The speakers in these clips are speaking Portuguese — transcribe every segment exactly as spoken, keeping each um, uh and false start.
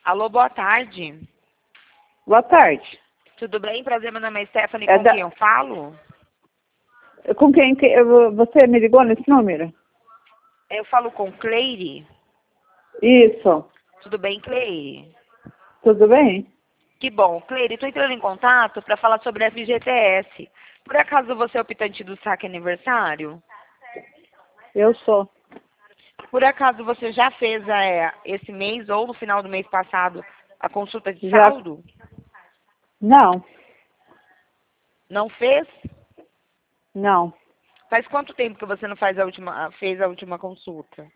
Alô, boa tarde. Boa tarde. Tudo bem? Prazer, meu nome é Stephanie, É com da... quem eu falo? Com quem que... eu- Você me ligou nesse número? Eu falo com Cleire. Isso. Tudo bem, Cleire? Tudo bem? Que bom. Cleire, estou entrando em contato para falar sobre a F G T S. Por acaso você é optante do saque aniversário? Eu sou. Por acaso você já fez é, esse mês ou no final do mês passado a consulta de Já... saldo? Não. Não fez? Não. Faz quanto tempo que você não faz a última, fez a última consulta?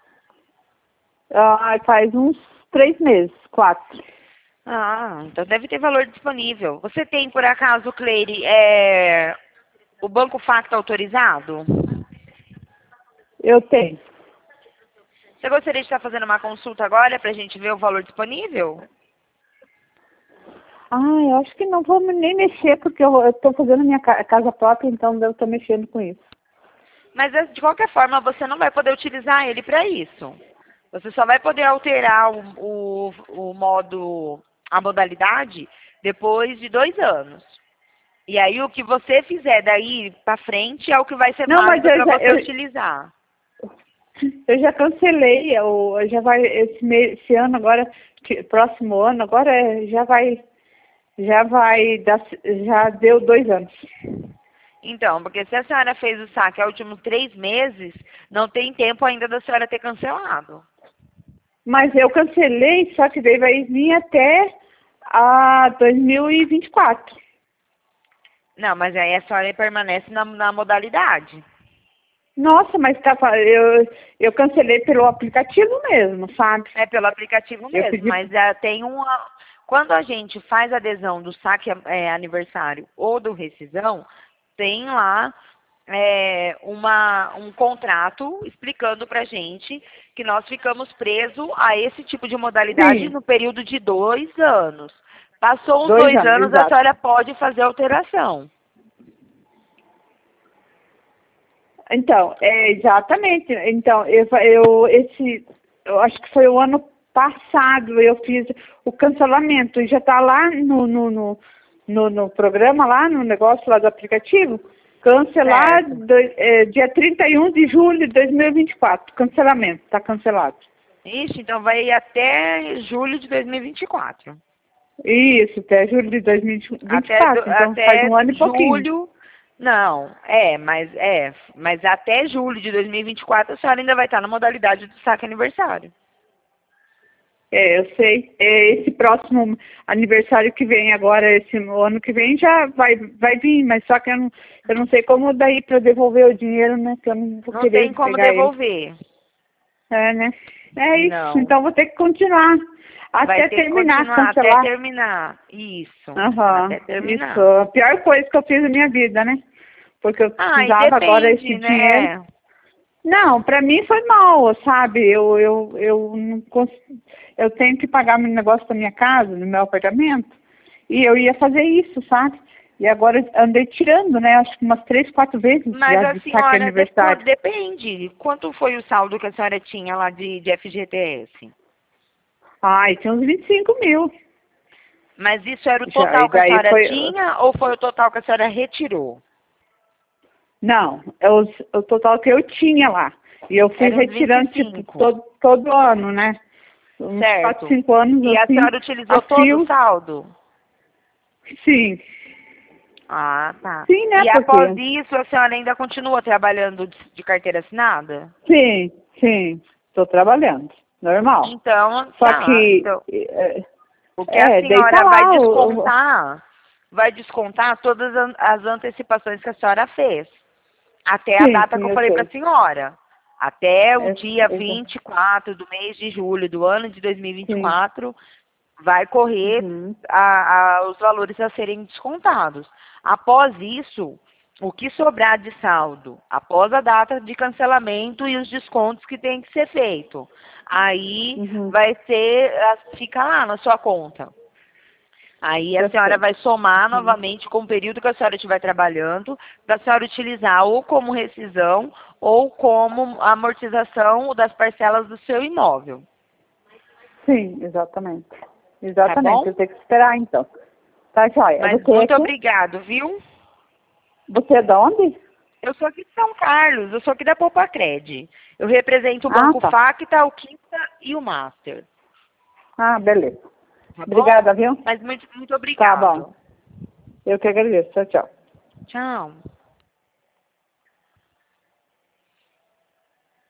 Ah, faz uns três meses, quatro. Ah, então deve ter valor disponível. Você tem, por acaso, Cleire, é, o Banco Facto autorizado? Eu tenho. Você gostaria de estar fazendo uma consulta agora para a gente ver o valor disponível? Ah, eu acho que não vou nem mexer, porque eu estou fazendo minha ca- casa própria, então eu estou mexendo com isso. Mas, é, de qualquer forma, você não vai poder utilizar ele para isso. Você só vai poder alterar o, o, o modo, a modalidade, depois de dois anos. E aí, o que você fizer daí para frente é o que vai ser Não, mas válido eu para já, você eu, utilizar. eu já cancelei, eu, eu já vai, esse, mês, esse ano agora, que- próximo ano, agora é- já vai, já vai, dar, já deu dois anos. Então, porque se a senhora fez o saque aos últimos três meses, não tem tempo ainda da senhora ter cancelado. Mas eu cancelei, só que daí vai vir até a dois mil e vinte e quatro. Não, mas aí a senhora permanece na, na modalidade. Nossa, mas tá, fa- eu, eu cancelei pelo aplicativo mesmo, sabe? É pelo aplicativo Eu mesmo, pedi. mas é, tem uma... Quando a gente faz adesão do saque é, aniversário ou do rescisão, tem lá é, uma, um contrato explicando pra gente que nós ficamos presos a esse tipo de modalidade Sim, no período de dois anos. Passou os dois dois anos, anos, a exato. senhora pode fazer alteração. Então, é, exatamente. Então, eu, eu, esse, eu acho que foi o ano passado, eu fiz o cancelamento. E já está lá no, no, no, no, no programa, lá no negócio lá do aplicativo. Cancelar Certo. do, é, dia trinta e um de julho de dois mil e vinte e quatro. Cancelamento, está cancelado. Ixi, então vai até julho de dois mil e vinte e quatro. Isso, até julho de dois mil e vinte e Até, do- quatro. Então faz até um ano e pouquinho. julho. Não, é, mas é, mas até julho de dois mil e vinte e quatro a senhora ainda vai estar na modalidade do saque aniversário. É, eu sei. É, esse próximo aniversário que vem agora, esse ano que vem, já vai, vai vir, mas só que eu não, eu não sei como daí para devolver o dinheiro, né? Que eu não vou Não tem querer como pegar ele. devolver. É, né? É isso. Não. Então vou ter que continuar Vai até ter que terminar, continuar até cancelar. terminar. Isso. Aham. Até Isso. terminar. A pior coisa que eu fiz na minha vida, né? Porque eu Ah, e precisava agora esse depende, dinheiro. né? Não, para mim foi mal, sabe? Eu, eu, eu, não cons... eu tenho que pagar meu negócio da minha casa, do meu apartamento, e eu ia fazer isso, sabe? E agora eu andei tirando, né? Acho que umas três, quatro vezes Mas já a de saque senhora, depois, aniversário. depende. Quanto foi o saldo que a senhora tinha lá de, de F G T S? Ai, tinha uns vinte e cinco mil. Mas isso era o Já, e total que a daí senhora foi. tinha ou foi o total que a senhora retirou? Não, é o, o total que eu tinha lá. E eu fui Eram uns retirando, vinte e tipo, cinco. todo, todo ano, né? Uns quatro, Certo. cinco anos E a assim, senhora utilizou a todo o fio. saldo? Sim. Ah, tá. Sim, né? E após Porque. isso, a senhora ainda continua trabalhando de de carteira assinada? Sim, sim. Estou trabalhando. Normal. Então, Só tá. que. Então, É, o que a é daí tá senhora vai lá. O, o- descontar, vai descontar todas an- as antecipações que a senhora fez. Até a sim, data que sim, eu eu falei para a sei. senhora. Até o É, dia exa- vinte e quatro do mês de julho do ano de dois mil e vinte e sim. quatro, vai correr Uhum. a- a- os valores a serem descontados. Após isso, o que sobrar de saldo, após a data de cancelamento e os descontos que tem que ser feito, aí Uhum. vai ser, a- fica lá na sua conta. Aí a Eu senhora sei. vai somar Uhum. novamente com o período que a senhora estiver trabalhando, para a senhora utilizar ou como rescisão ou como amortização das parcelas do seu imóvel. Sim, exatamente. Exatamente, bom? eu tenho que esperar então. Tá, joia. Mas Você é muito aqui? obrigado, viu? Você é de onde? Eu sou aqui de São Carlos, eu sou aqui da Poupa-Cred. Eu represento o Ah, Banco tá. Facta, o Quinta e o Master. Ah, beleza. Tá bom? Obrigada, viu? Mas muito, muito Tá obrigado. bom. Eu que agradeço. Tchau, tchau. Tchau.